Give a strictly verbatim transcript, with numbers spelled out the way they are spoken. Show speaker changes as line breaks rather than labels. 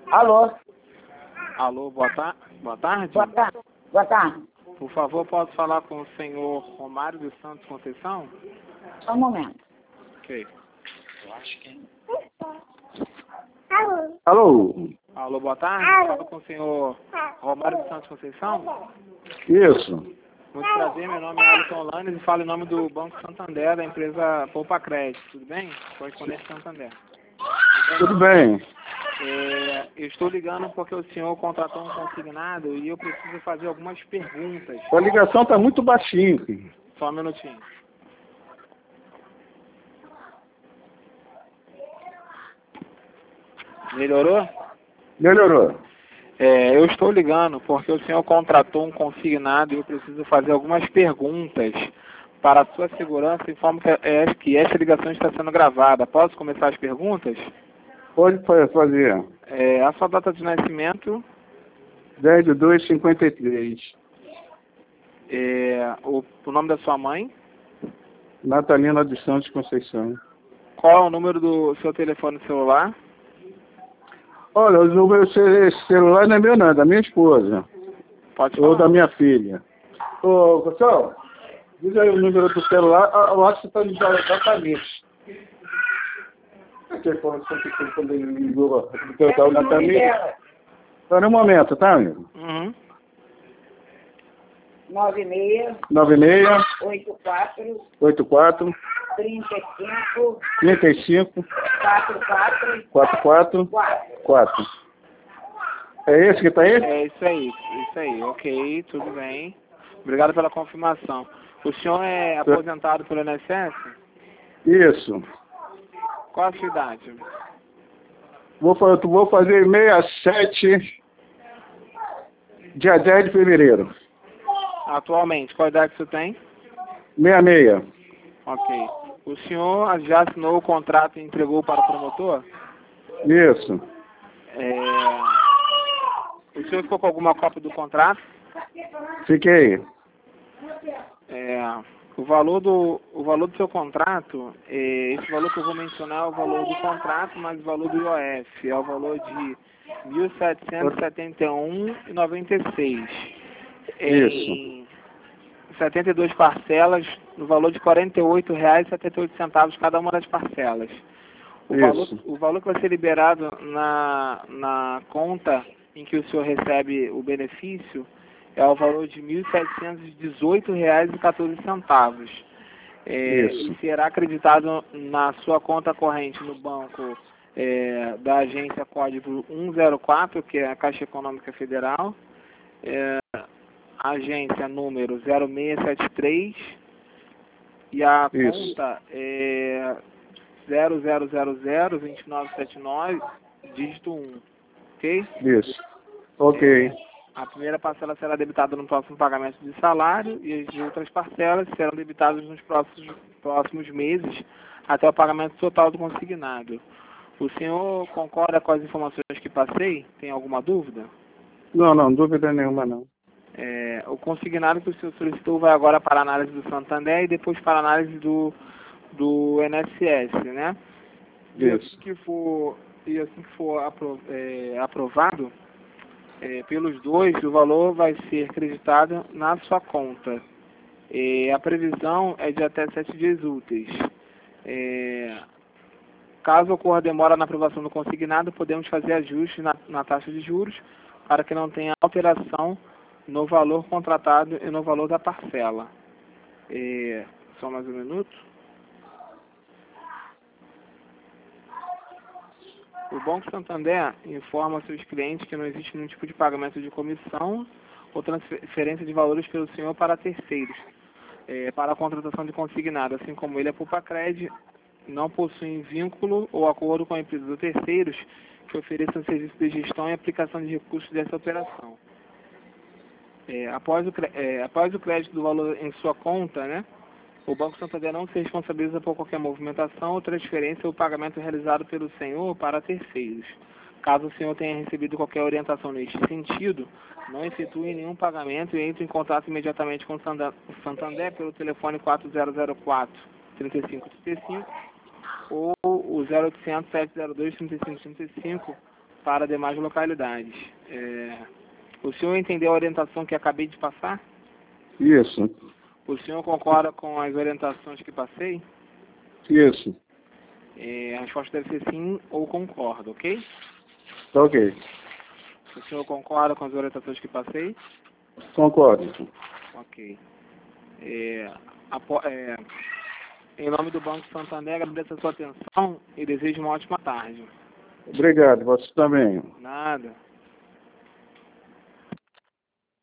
Alô?
Alô, boa, ta boa tarde.
Boa tarde. Boa tarde.
Por favor, posso falar com o senhor Romário dos Santos Conceição?
Só um momento.
Ok.
Alô? Alô?
Alô, boa tarde. Falo com o senhor Romário dos Santos Conceição?
Isso.
Muito prazer, meu nome é Alisson Lanes e falo em nome do Banco Santander, da empresa Poupa Crédito. Tudo bem? Correspondente Santander.
Tudo bem.
É, eu estou ligando porque o senhor contratou um consignado e eu preciso fazer algumas perguntas.
A ligação está muito baixinho.
Só um minutinho. Melhorou?
Melhorou.
É, eu estou ligando porque o senhor contratou um consignado e eu preciso fazer algumas perguntas para a sua segurança. Informo que, é, que esta ligação está sendo gravada. Posso começar as perguntas?
Pode fazer.
É, a sua data de nascimento,
dez de dois de cinquenta e três.
é, o, o nome da sua mãe,
Natalina dos Santos Conceição.
qual é o número do seu telefone celular?
Olha, o meu celular não é meu não, é da minha esposa.
Pode falar.
Ou da minha filha. Ô, pessoal, diz aí o número do celular. Ah, eu acho que está ligado exatamente. Aqui, quando ele ligou, porque eu na família. Espera um momento, tá, amigo?
Uhum.
nove seis,
nove seis,
oito quatro,
oito quatro,
trinta e cinco,
trinta e cinco,
quatro quatro,
quatro quatro,
quatro.
quatro. É esse que tá aí?
É isso aí, isso aí, ok, tudo bem. Obrigado pela confirmação. O senhor é aposentado pelo I N S S?
Isso.
Qual a sua idade?
Vou, fa- vou fazer sessenta e sete, dia dez de fevereiro.
Atualmente, qual idade você tem?
sessenta e seis.
Ok. O senhor já assinou o contrato e entregou para o promotor?
Isso.
É... O senhor ficou com alguma cópia do contrato?
Fiquei.
É... O valor do, o valor do seu contrato, é... esse valor que eu vou mencionar é o valor do contrato, mas o valor do I O F é o valor de mil setecentos e setenta e um reais e noventa e seis centavos.
Isso.
Em setenta e duas parcelas, no valor de quarenta e oito reais e setenta e oito centavos cada uma das parcelas. O valor,
Isso.
o valor que vai ser liberado na, na conta em que o senhor recebe o benefício é o valor de mil setecentos e dezoito reais e quatorze centavos. É,
Isso.
e será acreditado na sua conta corrente no banco é, da agência código cento e quatro, que é a Caixa Econômica Federal, é, agência número zero seis sete três, e a
Isso.
conta é zero zero zero zero dois nove sete nove, dígito um, ok?
Isso. Ok.
A primeira parcela será debitada no próximo pagamento de salário e as outras parcelas serão debitadas nos próximos, próximos meses até o pagamento total do consignado. O senhor concorda com as informações que passei? Tem alguma dúvida?
Não, não, dúvida nenhuma não.
É, o consignado que o senhor solicitou vai agora para a análise do Santander e depois para a análise do, do I N S S, né? E assim
Isso.
que for, e assim que for apro, é, aprovado é, pelos dois, o valor vai ser acreditado na sua conta. É, a previsão é de até sete dias úteis. É, caso ocorra demora na aprovação do consignado, podemos fazer ajustes na, na taxa de juros para que não tenha alteração no valor contratado e no valor da parcela. É, só mais um minuto. O Banco Santander informa seus clientes que não existe nenhum tipo de pagamento de comissão ou transferência de valores pelo senhor para terceiros, é, para a contratação de consignado, assim como ele, a Pupacred, não possui vínculo ou acordo com a empresa ou terceiros que ofereçam serviço de gestão e aplicação de recursos dessa operação. É, após, o, é, após o crédito do valor em sua conta, né, o Banco Santander não se responsabiliza por qualquer movimentação ou transferência ou pagamento realizado pelo senhor para terceiros. Caso o senhor tenha recebido qualquer orientação neste sentido, não efetue nenhum pagamento e entre em contato imediatamente com o Santander pelo telefone quatro zero zero quatro, três cinco três cinco ou o zero oitocentos, sete zero dois, trinta e cinco trinta e cinco para demais localidades. É, o senhor entendeu a orientação que acabei de passar?
Isso,
O senhor concorda com as orientações que passei?
isso.
É, a resposta deve ser sim ou concordo, ok?
Tá ok.
O senhor concorda com as orientações que passei?
Concordo.
Ok. É, apo- é, em nome do Banco Santander, agradeço a sua atenção e desejo uma ótima tarde.
Obrigado, você também.
Nada.